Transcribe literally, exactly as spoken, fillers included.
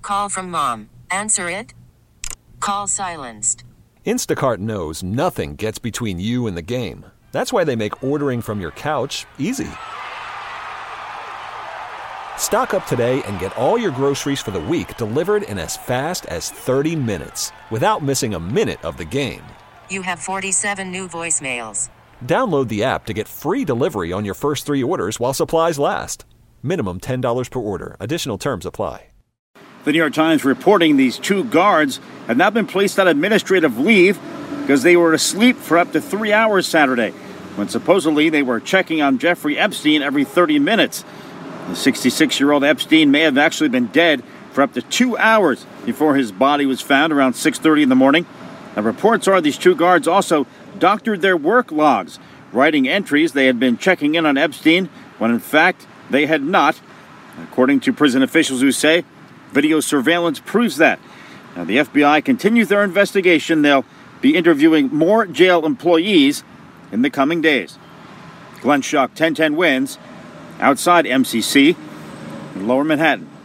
call from mom. Answer it. Call silenced. Instacart knows nothing gets between you and the game. That's why they make ordering from your couch easy. Stock up today and get all your groceries for the week delivered in as fast as thirty minutes without missing a minute of the game. You have forty-seven new voicemails. Download the app to get free delivery on your first three orders while supplies last. Minimum ten dollars per order. Additional terms apply. The New York Times reporting these two guards have now been placed on administrative leave because they were asleep for up to three hours Saturday, when supposedly they were checking on Jeffrey Epstein every thirty minutes. The sixty-six-year-old Epstein may have actually been dead for up to two hours before his body was found around six thirty in the morning. The reports are these two guards also doctored their work logs, writing entries they had been checking in on Epstein when in fact they had not, according to prison officials who say video surveillance proves that. Now, the F B I continues their investigation. They'll be interviewing more jail employees in the coming days. Glenn Schuck, ten ten wins, outside M C C in Lower Manhattan.